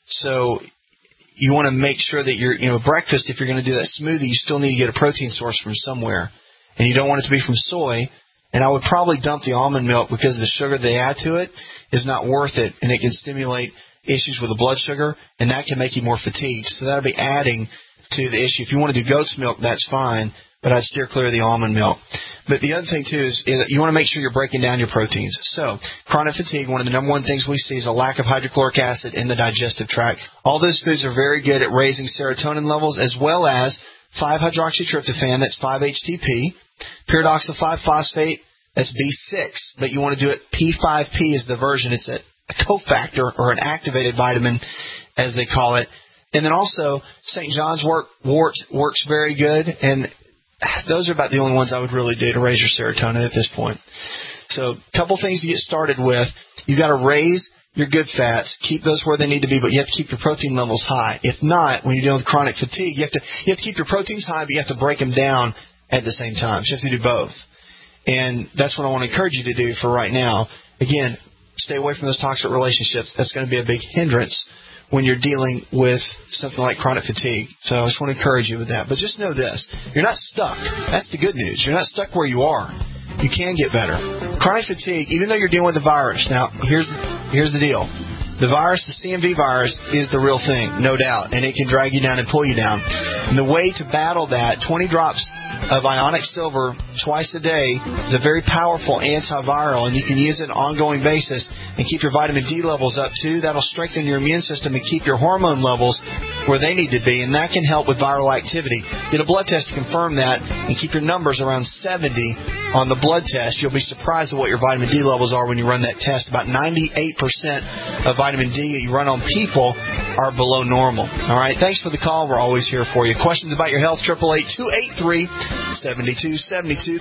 So you want to make sure that you're, you know, breakfast, if you're going to do that smoothie, you still need to get a protein source from somewhere. And you don't want it to be from soy. And I would probably dump the almond milk because the sugar they add to it is not worth it. And it can stimulate issues with the blood sugar, and that can make you more fatigued. So that will be adding to the issue. If you want to do goat's milk, that's fine, but I'd steer clear of the almond milk. But the other thing, too, is, is you want to make sure you're breaking down your proteins. So chronic fatigue, one of the number one things we see is a lack of hydrochloric acid in the digestive tract. All those foods are very good at raising serotonin levels as well as five hydroxytryptophan, that's five H T P, pyridoxal five phosphate, that's B six, but you want to do it P five P is the version. It's a cofactor or an activated vitamin, as they call it. And then also Saint John's wort, wort works very good, and those are about the only ones I would really do to raise your serotonin at this point. So a couple things to get started with. You've got to raise your good fats, keep those where they need to be, but you have to keep your protein levels high. If not, when you're dealing with chronic fatigue, you have to you have to keep your proteins high, but you have to break them down at the same time. So you have to do both. And that's what I want to encourage you to do for right now. Again, stay away from those toxic relationships. That's going to be a big hindrance when you're dealing with something like chronic fatigue. So I just want to encourage you with that. But just know this. You're not stuck. That's the good news. You're not stuck where you are. You can get better. Chronic fatigue, even though you're dealing with the virus. Now, here's here's the deal. The virus, the C M V virus, is the real thing, no doubt. And it can drag you down and pull you down. And the way to battle that, twenty drops of ionic silver twice a day is a very powerful antiviral, and you can use it on an ongoing basis and keep your vitamin D levels up too. That'll strengthen your immune system and keep your hormone levels where they need to be, and that can help with viral activity. Get a blood test to confirm that and keep your numbers around seventy on the blood test. You'll be surprised at what your vitamin D levels are when you run that test. About ninety-eight percent of vitamin D that you run on people are below normal. All right, thanks for the call. We're always here for you. Questions about your health, eight eight eight, two eight three, seven two seven two.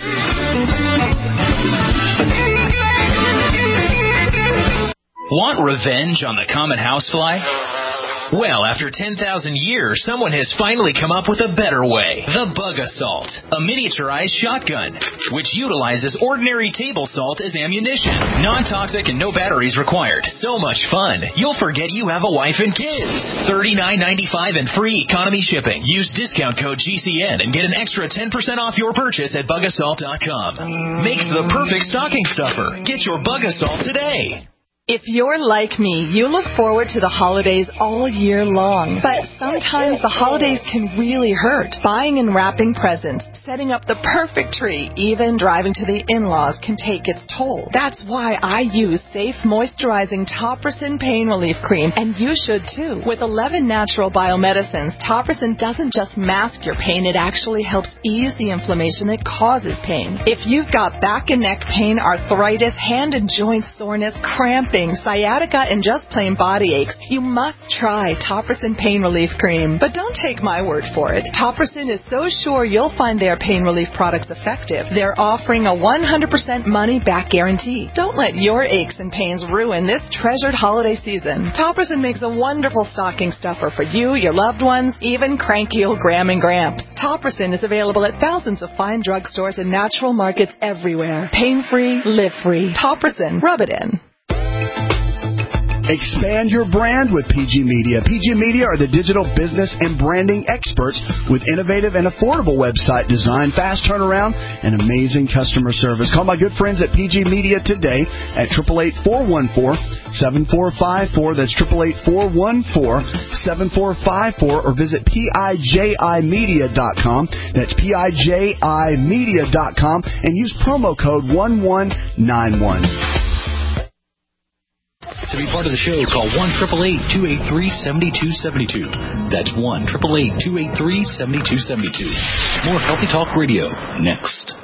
Want revenge on the common housefly? Well, after ten thousand years, someone has finally come up with a better way. The Bug Assault, a miniaturized shotgun, which utilizes ordinary table salt as ammunition. Non-toxic and no batteries required. So much fun, you'll forget you have a wife and kids. thirty-nine ninety-five and free economy shipping. Use discount code G C N and get an extra ten percent off your purchase at bug assault dot com. Makes the perfect stocking stuffer. Get your Bug Assault today. If you're like me, you look forward to the holidays all year long. But sometimes the holidays can really hurt. Buying and wrapping presents, setting up the perfect tree, even driving to the in-laws can take its toll. That's why I use Safe Moisturizing Topricin Pain Relief Cream, and you should too. With eleven natural biomedicines, Topricin doesn't just mask your pain, it actually helps ease the inflammation that causes pain. If you've got back and neck pain, arthritis, hand and joint soreness, cramping, sciatica, and just plain body aches, you must try Topricin Pain Relief Cream. But don't take my word for it. Topricin is so sure you'll find their pain relief products effective. They're offering a one hundred percent money-back guarantee. Don't let your aches and pains ruin this treasured holiday season. Topricin makes a wonderful stocking stuffer for you, your loved ones, even cranky old Gram and Gramps. Topricin is available at thousands of fine drugstores and natural markets everywhere. Pain-free, live-free. Topricin. Rub it in. Expand your brand with P G Media. P G Media are the digital business and branding experts with innovative and affordable website design, fast turnaround, and amazing customer service. Call my good friends at P G Media today at eight eight eight, four one four, seven four five four. That's eight eight eight, four one four, seven four five four, or visit P I J I media dot com. That's P I J I media dot com and use promo code one one nine one. To be part of the show, call one eight eight eight, two eight three, seven two seven two. That's one eight eight eight, two eight three, seven two seven two. More Healthy Talk Radio next.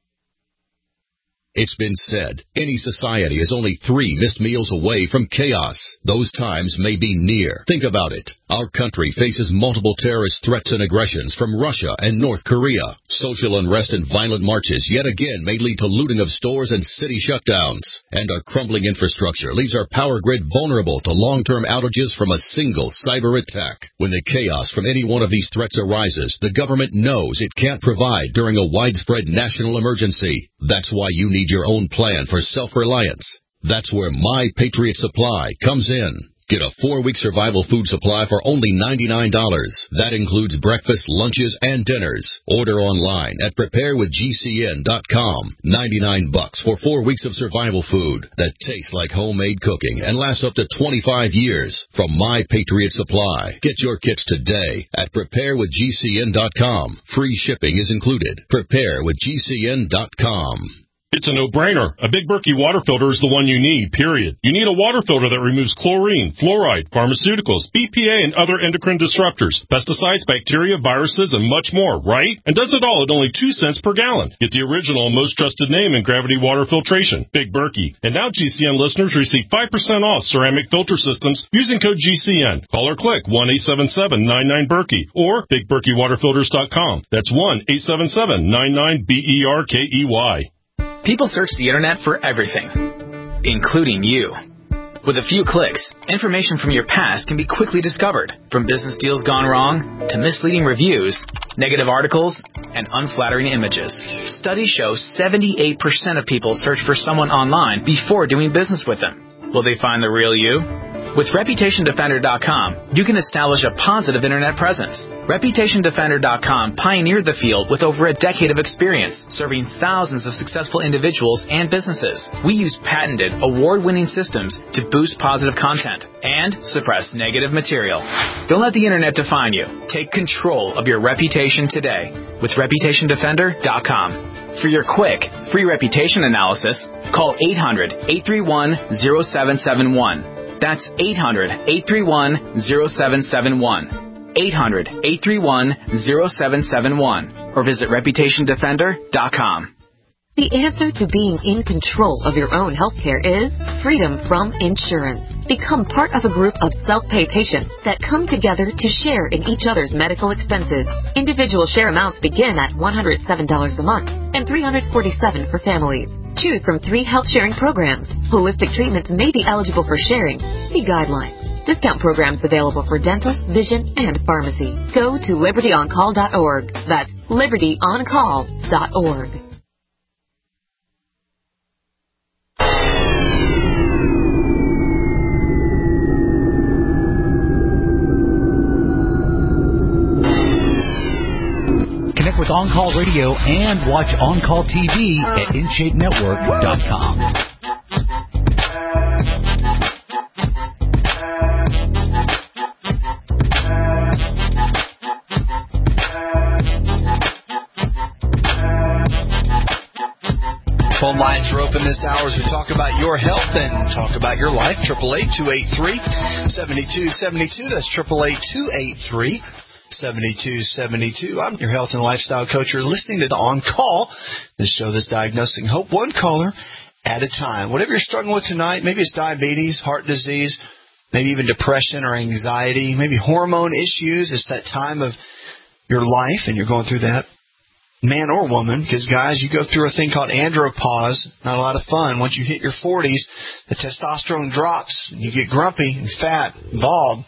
It's been said, any society is only three missed meals away from chaos. Those times may be near. Think about it. Our country faces multiple terrorist threats and aggressions from Russia and North Korea. Social unrest and violent marches yet again may lead to looting of stores and city shutdowns. And our crumbling infrastructure leaves our power grid vulnerable to long-term outages from a single cyber attack. When the chaos from any one of these threats arises, the government knows it can't provide during a widespread national emergency. That's why you need your own plan for self-reliance. That's where My Patriot Supply comes in. Get a four-week survival food supply for only ninety-nine dollars. That includes breakfast, lunches, and dinners. Order online at prepare with G C N dot com. ninety-nine bucks for four weeks of survival food that tastes like homemade cooking and lasts up to twenty-five years from My Patriot Supply. Get your kits today at prepare with G C N dot com. Free shipping is included. prepare with G C N dot com. It's a no-brainer. A Big Berkey water filter is the one you need, period. You need a water filter that removes chlorine, fluoride, pharmaceuticals, B P A, and other endocrine disruptors, pesticides, bacteria, viruses, and much more, right? And does it all at only two cents per gallon. Get the original and most trusted name in gravity water filtration, Big Berkey. And now G C N listeners receive five percent off ceramic filter systems using code G C N. Call or click one eight seven seven, nine nine, Berkey or big berkey water filters dot com. That's one eight seven seven, nine nine, B E R K E Y. People search the internet for everything, including you. With a few clicks, information from your past can be quickly discovered, from business deals gone wrong to misleading reviews, negative articles, and unflattering images. Studies show seventy-eight percent of people search for someone online before doing business with them. Will they find the real you? With reputation defender dot com, you can establish a positive internet presence. reputation defender dot com pioneered the field with over a decade of experience, serving thousands of successful individuals and businesses. We use patented, award-winning systems to boost positive content and suppress negative material. Don't let the internet define you. Take control of your reputation today with reputation defender dot com. For your quick, free reputation analysis, call eight hundred, eight three one, zero seven seven one. That's eight hundred, eight three one, zero seven seven one. eight hundred, eight three one, zero seven seven one. Or visit reputation defender dot com. The answer to being in control of your own health care is freedom from insurance. Become part of a group of self-pay patients that come together to share in each other's medical expenses. Individual share amounts begin at one hundred seven dollars a month and three hundred forty-seven dollars for families. Choose from three health sharing programs. Holistic treatments may be eligible for sharing. See guidelines. Discount programs available for dental, vision, and pharmacy. Go to liberty on call dot org. That's liberty on call dot org. Connect with On Call Radio and watch On Call T V at in shape network dot com. Phone lines are open this hour as we talk about your health and talk about your life. eight eight eight, two eight three, seven two seven two. That's eight eight eight, two eight three, seven two seven two. I'm your health and lifestyle coach. You're listening to the On Call, the show that's diagnosing hope one caller at a time. Whatever you're struggling with tonight, maybe it's diabetes, heart disease, maybe even depression or anxiety, maybe hormone issues. It's that time of your life and you're going through that. Man or woman, because guys, you go through a thing called andropause. Not a lot of fun. Once you hit your forties, the testosterone drops, and you get grumpy and fat, and bald.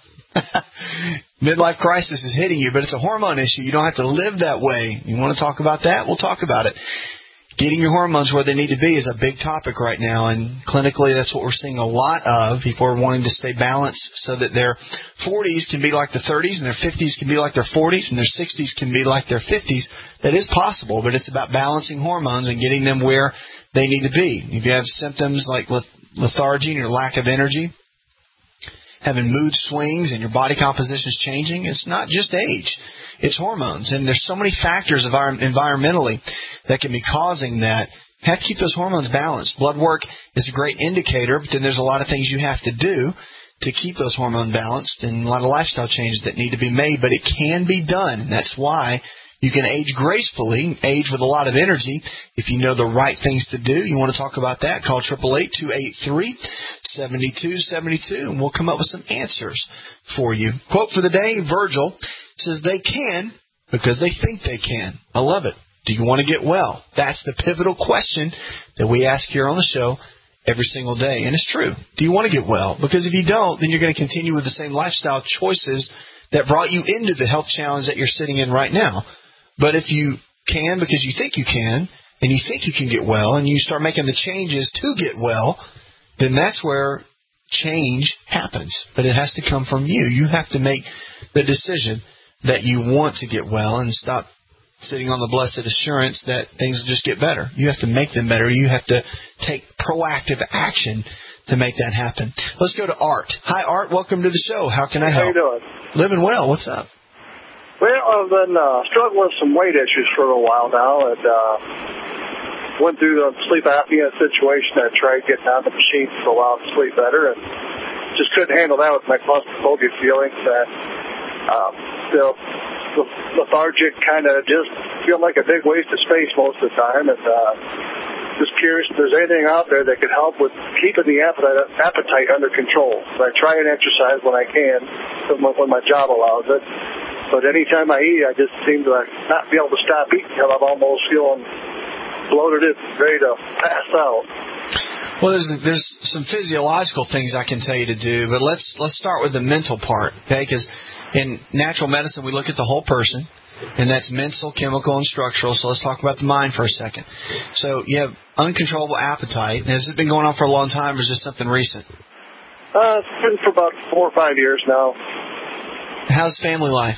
Midlife crisis is hitting you, but it's a hormone issue. You don't have to live that way. You want to talk about that? We'll talk about it. Getting your hormones where they need to be is a big topic right now, and clinically that's what we're seeing a lot of. People are wanting to stay balanced so that their forties can be like the thirties, and their fifties can be like their forties, and their sixties can be like their fifties. That is possible, but it's about balancing hormones and getting them where they need to be. If you have symptoms like lethargy and your lack of energy, having mood swings and your body composition is changing, it's not just age. It's hormones. And there's so many factors environmentally that can be causing that. You have to keep those hormones balanced. Blood work is a great indicator, but then there's a lot of things you have to do to keep those hormones balanced and a lot of lifestyle changes that need to be made. But it can be done. And that's why you can age gracefully, age with a lot of energy. If you know the right things to do, you want to talk about that, call eight eight eight, two eight three, seven two seven two, and we'll come up with some answers for you. Quote for the day, Virgil says, they can because they think they can. I love it. Do you want to get well? That's the pivotal question that we ask here on the show every single day. And it's true. Do you want to get well? Because if you don't, then you're going to continue with the same lifestyle choices that brought you into the health challenge that you're sitting in right now. But if you can because you think you can, and you think you can get well, and you start making the changes to get well, then that's where change happens. But it has to come from you. You have to make the decision that you want to get well and stop sitting on the blessed assurance that things will just get better. You have to make them better. You have to take proactive action to make that happen. Let's go to Art. Hi, Art. Welcome to the show. How can I help? How you doing? Living well. What's up? Well, I've been uh, struggling with some weight issues for a while now, and uh, went through the sleep apnea situation. I tried getting on the machine for a while to sleep better, and just couldn't handle that with my claustrophobia feelings. And um, still lethargic, kind of just feel like a big waste of space most of the time. And uh, just curious if there's anything out there that could help with keeping the appetite, appetite under control. So I try and exercise when I can, when my job allows it. But anytime I eat, I just seem to not be able to stop eating until I'm almost feeling bloated and ready to pass out. Well, there's there's some physiological things I can tell you to do, but let's let's start with the mental part, okay? Because in natural medicine, we look at the whole person, and that's mental, chemical, and structural. So let's talk about the mind for a second. So you have uncontrollable appetite. Has it been going on for a long time, or is this something recent? Uh, it's been for about four or five years now. How's family life?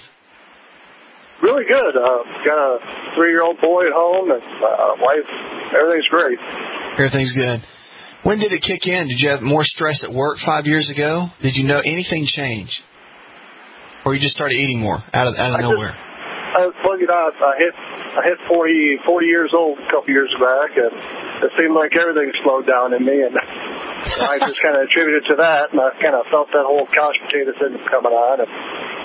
Really good. Uh, got a three-year-old boy at home, and uh, wife. Everything's great. Everything's good. When did it kick in? Did you have more stress at work five years ago? Did you know anything change? Or you just started eating more out of out of I nowhere? Just, I was plugging out. I hit I hit forty, forty years old a couple years back, and it seemed like everything slowed down in me, and I just kind of attributed to that, and I kind of felt that whole couch potato syndrome coming on. And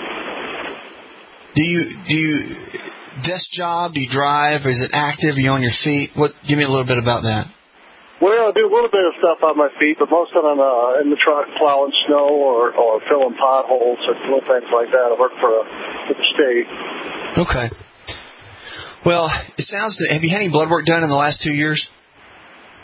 do you do you desk job? Do you drive? Is it active? Are you on your feet? What? Give me a little bit about that. Well, I do a little bit of stuff on my feet, but most of them uh, in the truck plowing snow or, or filling potholes or little things like that. I work for, a, for the state. Okay. Well, it sounds. Have you had any blood work done in the last two years?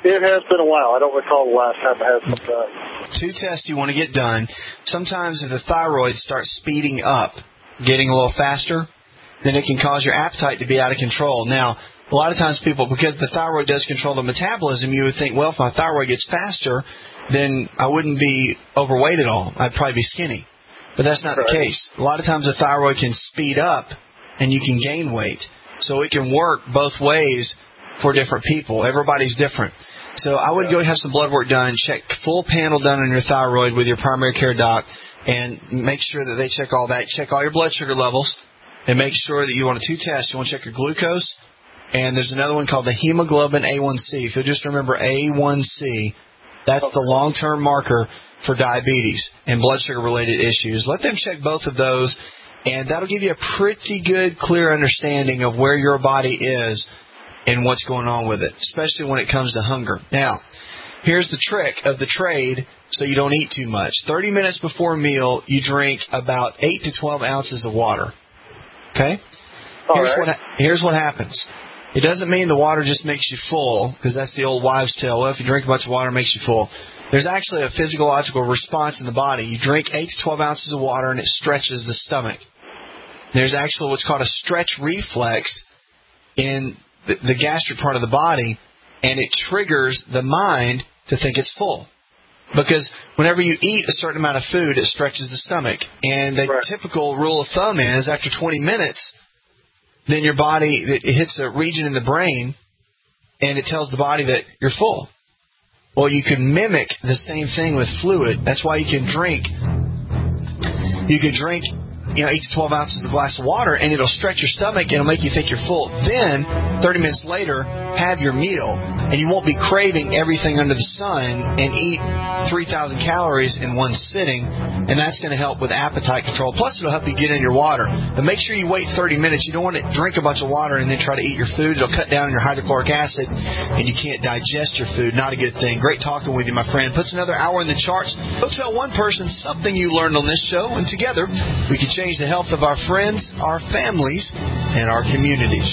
It has been a while. I don't recall the last time I had some done. Two tests you want to get done. Sometimes if the thyroid starts speeding up, getting a little faster, then it can cause your appetite to be out of control. Now, a lot of times people, because the thyroid does control the metabolism, you would think, well, if my thyroid gets faster, then I wouldn't be overweight at all. I'd probably be skinny. But that's not right. the case. A lot of times the thyroid can speed up and you can gain weight. So it can work both ways for different people. Everybody's different. So I would yeah. go have some blood work done, check full panel done on your thyroid with your primary care doc, and make sure that they check all that. Check all your blood sugar levels, and make sure that you want a two tests. You want to check your glucose, and there's another one called the hemoglobin A one C. If you'll just remember A one C, that's the long-term marker for diabetes and blood sugar-related issues. Let them check both of those, and that'll give you a pretty good, clear understanding of where your body is and what's going on with it, especially when it comes to hunger. Now, here's the trick of the trade so you don't eat too much. thirty minutes before a meal, you drink about eight to twelve ounces of water. Okay? All here's, right. what ha- here's what happens. It doesn't mean the water just makes you full, because that's the old wives' tale. Well, if you drink a bunch of water, it makes you full. There's actually a physiological response in the body. You drink eight to twelve ounces of water, and it stretches the stomach. There's actually what's called a stretch reflex in the, the gastric part of the body, and it triggers the mind to think it's full. Because whenever you eat a certain amount of food, it stretches the stomach. And the right. typical rule of thumb is after twenty minutes, then your body, it hits a region in the brain, and it tells the body that you're full. Well, you can mimic the same thing with fluid. That's why you can drink, you can drink, you know, eight to twelve ounces of a glass of water, and it'll stretch your stomach, and it'll make you think you're full. Then, thirty minutes later, have your meal, and you won't be craving everything under the sun and eat three thousand calories in one sitting, and that's going to help with appetite control. Plus, it'll help you get in your water. But make sure you wait thirty minutes. You don't want to drink a bunch of water and then try to eat your food. It'll cut down your hydrochloric acid, and you can't digest your food. Not a good thing. Great talking with you, my friend. Puts another hour in the charts. Go tell one person something you learned on this show, and together we can change the health of our friends, our families, and our communities.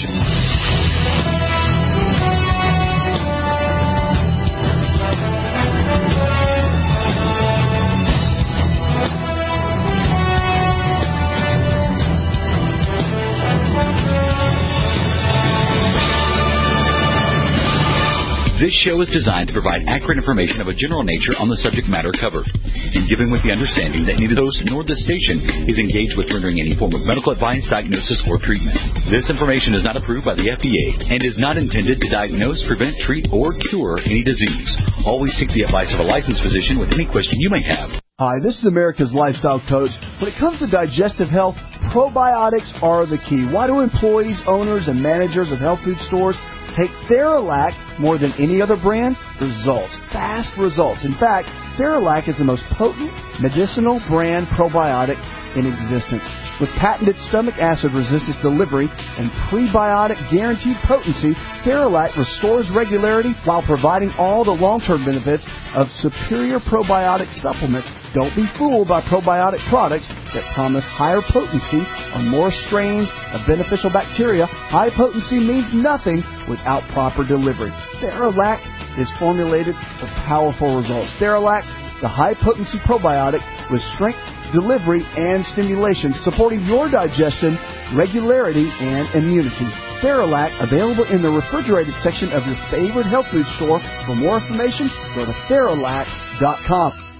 This show is designed to provide accurate information of a general nature on the subject matter covered, and given with the understanding that neither host nor this station is engaged with rendering any form of medical advice, diagnosis, or treatment. This information is not approved by the F D A and is not intended to diagnose, prevent, treat, or cure any disease. Always seek the advice of a licensed physician with any question you may have. Hi, this is America's Lifestyle Coach. When it comes to digestive health, probiotics are the key. Why do employees, owners, and managers of health food stores take Theralac more than any other brand? Results. Fast results. In fact, Theralac is the most potent medicinal brand probiotic in existence. With patented stomach acid resistance delivery and prebiotic guaranteed potency, Theralac restores regularity while providing all the long-term benefits of superior probiotic supplements. Don't be fooled by probiotic products that promise higher potency on more strains of beneficial bacteria. High potency means nothing without proper delivery. Theralac is formulated for powerful results. Theralac, the high-potency probiotic with strength, delivery, and stimulation, supporting your digestion, regularity, and immunity. Theralac, available in the refrigerated section of your favorite health food store. For more information, go to Theralac dot com.